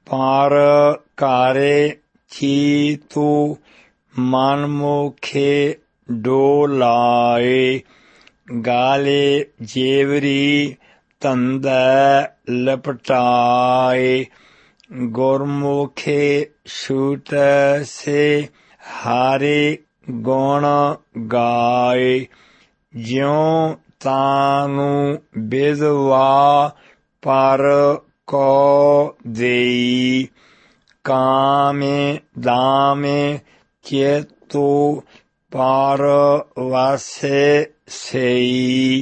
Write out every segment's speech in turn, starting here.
ਪਾਰ ਕਾਰੇ ਚੀਤੂ ਮਨ ਮੁਖੇ ਡੋਲਾਏ। ਗਾਲੇ ਜੇਵਰੀ ਧੰਦੈ ਲਪਟਾਏ। ਗੁਰਮੁਖੇ ਛੂਟ ਸੇ ਹਾਰੇ ਗੁਣ ਗਾਏ। ਜਿਉ ਤਾਨੂੰ ਬਿਦਵਾ ਪਰ ਕੋ ਦੇਈ। ਕਾਮੇ ਦਾਮੇ ਚੇਤੂ ਪਰ ਵਾਸੇ ਸਈ।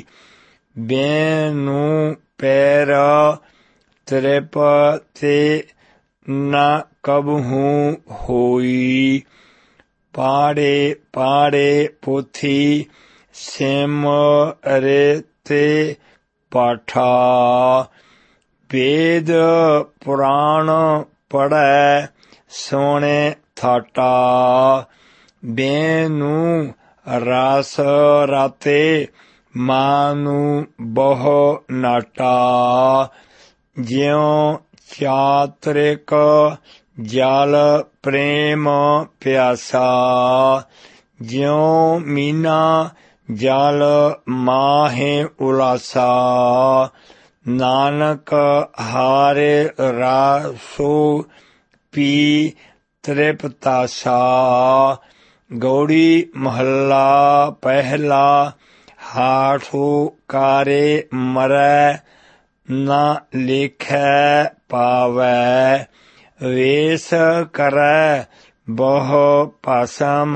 ਬੇਨੂ ਪੈਰ ਤ੍ਰਿਪਤੇ ਨ ਕਬਹੂ ਹੋਈ। ਪਾੜੇ ਪਾੜੇ ਪੋਥੀ ਸਿਮਰਿਤੇ ਪਾਠਾ। ਵੇਦ ਪੁਰਾਣ ਪੜ੍ਹੈ ਸੋਹਣੇ ਥਾਟਾ। ਬੇਨੂ ਰਸ ਰਾਤੇ ਮਾਨੂ ਬਹੁ ਨਾਟਾ। ਜਿਉ ਚਾਤ੍ਰਿਕ ਜਲ ਪ੍ਰੇਮ ਪਿਆਸਾ। ਜਿਉ ਮੀਨਾ ਜਲ ਮਾਹੇ ਉਲਾਸਾ। ਨਾਨਕ ਹਾਰੇ ਰਾਸੋ ਪੀ ਤ੍ਰਿਪਤਾਸਾ। ਗੌੜੀ ਮਹੱਲਾ ਪਹਿਲਾ। ਹਾਠੂ ਕਾਰੇ ਮਰੈ ਨਾ ਲੇਖੈ ਪਾਵੈ। ਵੇਸ ਕਰੈ ਬਹੁ ਭਸਮ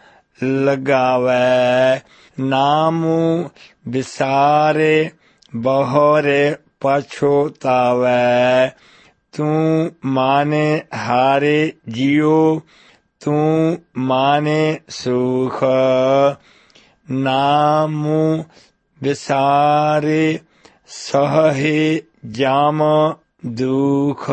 ਲਗਾਵੈ। ਨਾਮੁ ਵਿਸਾਰੇ ਬਹੁਰੇ ਪਛੁਤਾਵੈ। ਤੂੰ ਮਾਨੇ ਹਾਰੇ ਜੀਉ ਤੂੰ ਮਾਨੇ ਸੁਖ। ਨਾਮੁ ਵਿਸਾਰੇ ਸਹੇ ਜਮ ਦੁਖ।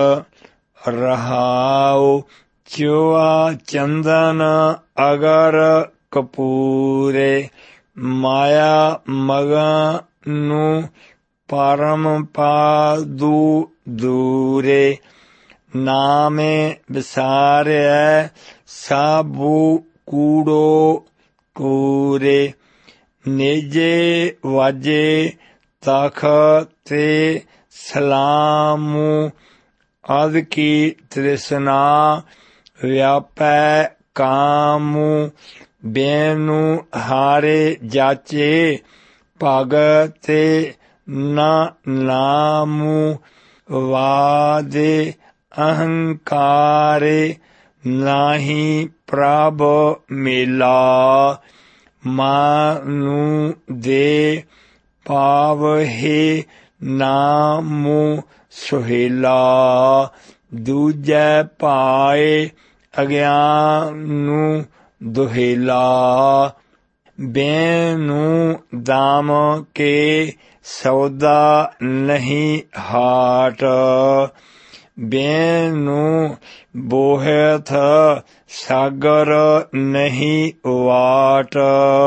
ਰਹਾਉ ਚੋਆ ਚੰਦਨ ਅਗਰ ਕਪੂਰੇ। ਮਾਇਆ ਮਗਨੁ ਪਰਮ ਪਾਦੂ ਦੂਰੇ। ਨਾਮੇ ਵਿਸਾਰਿਐ ਸਾਬੂ ਕੂੜੋ ਕੂਰੇ। ਨੇਜੇ ਵਾਜੇ ਤਖਤੇ ਸਲਾਮੂ। ਅਦ ਕੀ ਤ੍ਰਿਸ਼ਨਾ ਵਿਆਪੈ ਕਾਮੂ। ਬੇਨੂ ਹਾਰੇ ਜਾਚੇ ਭਗਤੇ ਨ ਨਾਮੂ। ਵਾਦੇ ਅਹੰਕਾਰੇ ਨਾਹੀ ਪ੍ਰਭ ਮੇਲਾ। ਮਾਨੂ ਦੇ ਪਾਵਹਿ ਨਾਮੁ ਸੁਹੇਲਾ। ਦੂਜੈ ਪਾਏ ਅਗਿਆਨੁ ਦੁਹੇਲਾ। ਬੇਨੂ ਦਾਮ ਕੇ ਸੌਦਾ ਨਹੀਂ ਹਾਟ। ਬੇਨੂ ਬੋਹਿਥ ਸਾਗਰ ਨਹੀਂ ਵਾਟ।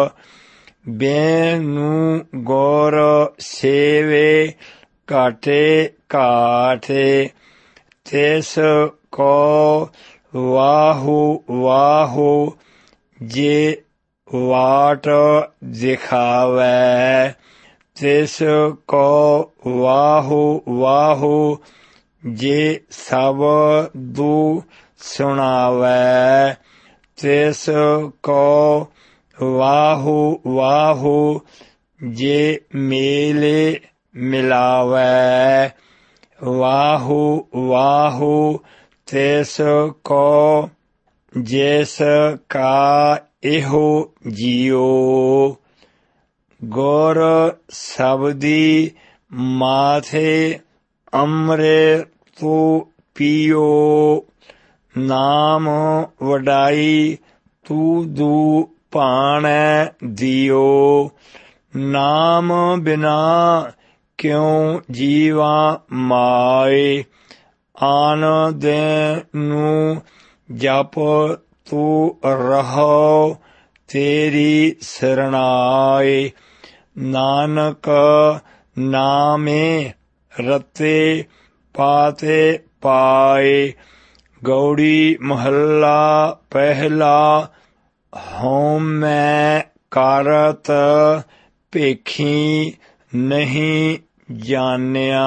ਬੇਨੂ ਗੁਰ ਸੇਵੇ ਘਾਟੇ ਘਾਟੇ। ਤਿਸ ਕੋ ਵਾਹੂ ਵਾਹੂ ਜੇ ਵਾਟ ਦਿਖਾਵੈ। ਤਿਸ ਕੋ ਵਾਹੂ ਵਾਹੂ ਜੇ ਸਬਦੁ ਸੁਣਾਵੈ। ਤਿਸ ਕੋ ਵਾਹੂ ਵਾਹੂ ਜੇ ਮੇਲੇ ਮਿਲਾਵੈ। ਵਾਹੂ ਵਾਹੂ ਤਿਸ ਕੋ ਜਿਸ ਕਾ ਇਹੋ ਜੀਉ। ਗੁਰ ਸਬਦੀ ਮਾਥੇ ਅੰਮ੍ਰਿਤੁ ਪੀਓ। ਨਾਮ ਵਡਾਈ ਤੂਦੂ ਭਾਣੈ ਦਿਓ। ਨਾਮ ਬਿਨਾ ਕਿਉ ਜੀਵਾ ਮਾਏ। ਆਨ ਦੇਨੁ ਜਪ ਤੂ ਰਹੋ ਤੇਰੀ ਸਰਣਾਏ। ਨਾਨਕ ਨਾਮੇ ਰਤੇ ਪਾਤੇ ਪਾਏ। ਗੌੜੀ ਮਹੱਲਾ ਪਹਿਲਾ। ਹਉਮੈ ਕਰਤ ਭੇਖੀ ਨਹੀਂ ਜਾਣਿਆ।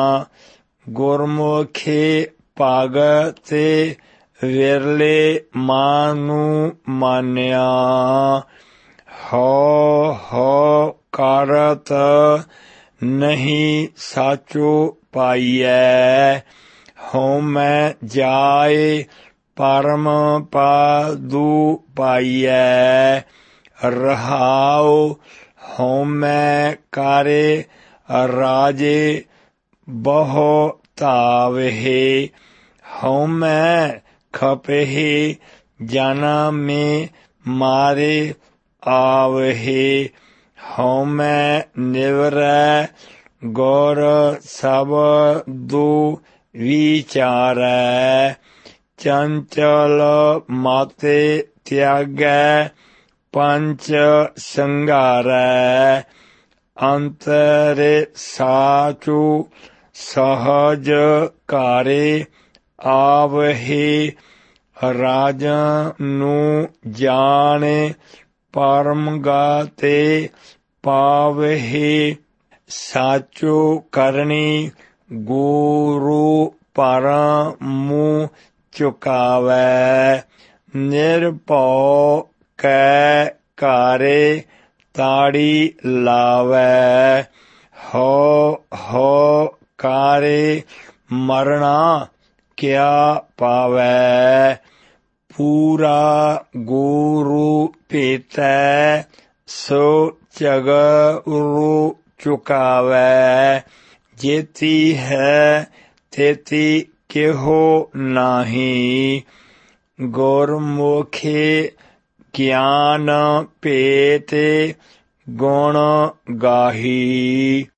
ਗੁਰਮੁਖੇ ਭਗਤ ਵਿਰਲੇ ਮਾਨੂ ਮਾਨਿਆ। ਹਉ ਕਰਤ ਨਹੀਂ ਸਾਚੋ ਪਾਈਐ। ਹਉਮੈ ਜਾਏ ਪਰਮ ਪਾਦੂ ਪਾਈਐ। ਰਹਾਉ ਹਉਮੈ ਕਰੇ ਰਾਜੇ ਬਹੁ ਧਾਵਹਿ। ਹਉਮੈ ਖਪਹਿ ਜਨਮਿ ਮਾਰੇ ਆਵਹਿ। ਹਉਮੈ ਨਿਵਰੈ ਗੁਰ ਸਬਦੁ ਵਿਚਾਰੈ। ਚੰਚਲ ਮਾਤੇ ਤਿਆਗੈ ਪੰਚ ਸੰਘਾਰੈ। ਅੰਤਰਿ ਸਾਚੂ ਸਹਜ ਘਾਰੇ ਆਵਹਿ। ਰਾਜਨ ਨੂੰ ਜਾਣੇ ਪਰਮ ਗਤਿ ਪਾਵਹਿ। ਸਾਚੋ ਕਰਨੀ ਗੁਰੂ ਪਰਮੁ ਚੁਕਾਵੈ। ਨਿਰਭਉ ਕੈ ਘਾਰੇ ਤਾੜੀ ਲਾਵੈ। ਹਉ ਕਾਰੇ ਮਰਣਾ ਕਿਆ ਪਾਵੈ। ਪੂਰਾ ਗੁਰੂ ਭੇਟੈ ਸੋ ਝਗਰੂ ਚੁਕਾਵੈ। ਜੇਤੀ ਹੈ ਤੇਤੀ ਕਿਹੋ ਨਾਹੀ। ਗੁਰਮੁਖੇ ਗਿਆਨ ਭੇਟੇ ਗੁਣ ਗਾਹੀ।